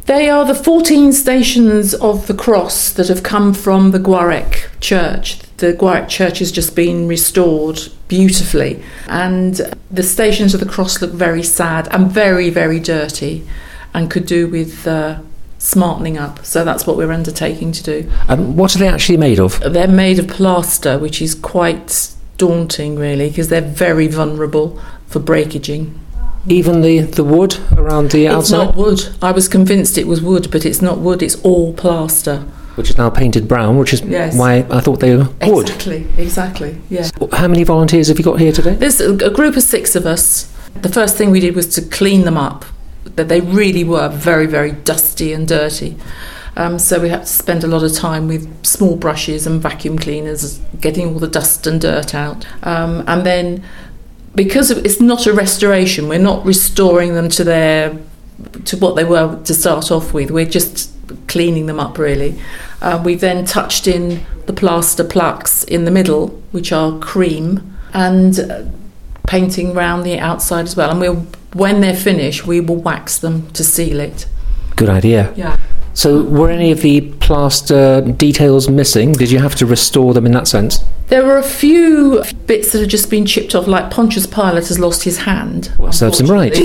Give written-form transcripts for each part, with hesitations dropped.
They are the 14 stations of the cross that have come from the Gwarek church. The Gwarek church has just been restored beautifully, and the stations of the cross look very sad and very, very dirty and could do with smartening up. So that's what we're undertaking to do. And what are they actually made of? They're made of plaster, which is quite daunting, really, because they're very vulnerable for breakaging. Even the wood around the outside? It's not wood. I was convinced it was wood, but it's not wood. It's all plaster. Which is now painted brown, which is why I thought they were wood. Exactly, yeah. How many volunteers have you got here today? There's a group of 6 of us. The first thing we did was to clean them up. That they really were very, very dusty and dirty. So we had to spend a lot of time with small brushes and vacuum cleaners getting all the dust and dirt out. And then, because it's not a restoration, we're not restoring them to what they were to start off with. We're just cleaning them up, really. We've then touched in the plaster plaques in the middle, which are cream, and painting around the outside as well. And when they're finished, we will wax them to seal it. Good idea. Yeah. So were any of the plaster details missing? Did you have to restore them in that sense? There were a few bits that had just been chipped off, like Pontius Pilate has lost his hand. Well, serves him right.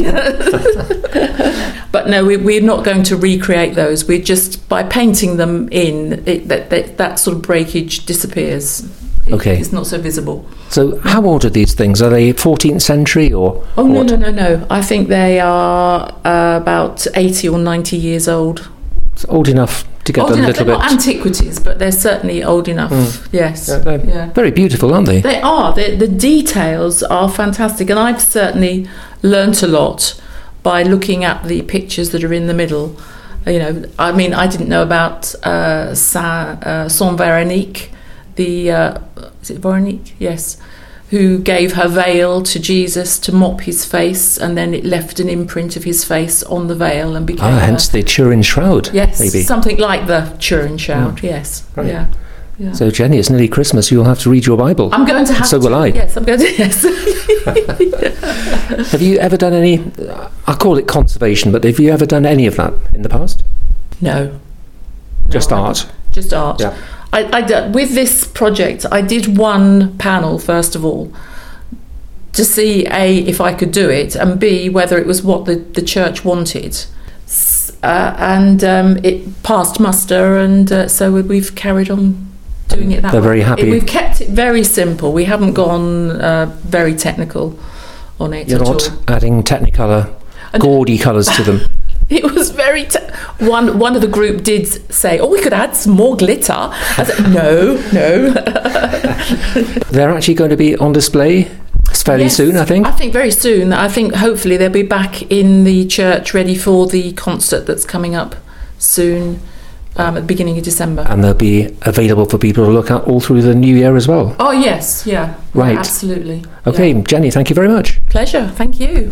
But no, we're not going to recreate those. We're just, by painting them in, that sort of breakage disappears. Okay. It's not so visible. So how old are these things? Are they 14th century or Oh, what? No. I think they are about 80 or 90 years old. It's old enough to get Old them a enough. little They're bit. not antiquities, but they're certainly old enough. Yes. They're very beautiful, aren't they? They are. The details are fantastic, and I've certainly learnt a lot by looking at the pictures that are in the middle. You know, I mean, I didn't know about Saint Véronique, is it Véronique? Yes. Who gave her veil to Jesus to mop his face, and then it left an imprint of his face on the veil and became hence the Turin Shroud. Yes, maybe. Something like the Turin Shroud. Yes, right. Yeah. So Jenny, it's nearly Christmas. You'll have to read your Bible. I'm going to have to. So will I. Yes, I'm going to. Yes. Have you ever done any? I call it conservation, but have you ever done any of that in the past? No. Just art. Just art. Yeah. With this project, I did one panel first of all to see A, if I could do it, and B, whether it was what the church wanted. And it passed muster, and so we've carried on doing it that way. They're very happy. We've kept it very simple. We haven't gone very technical on it. You're not adding Technicolor, gaudy colours to them. It was very... One of the group did say, we could add some more glitter. I said, no. They're actually going to be on display fairly soon, I think. I think very soon. I think hopefully they'll be back in the church ready for the concert that's coming up soon, at the beginning of December. And they'll be available for people to look at all through the new year as well. Oh, yes, yeah. Right. Absolutely. Okay, yeah. Jenny, thank you very much. Pleasure, thank you.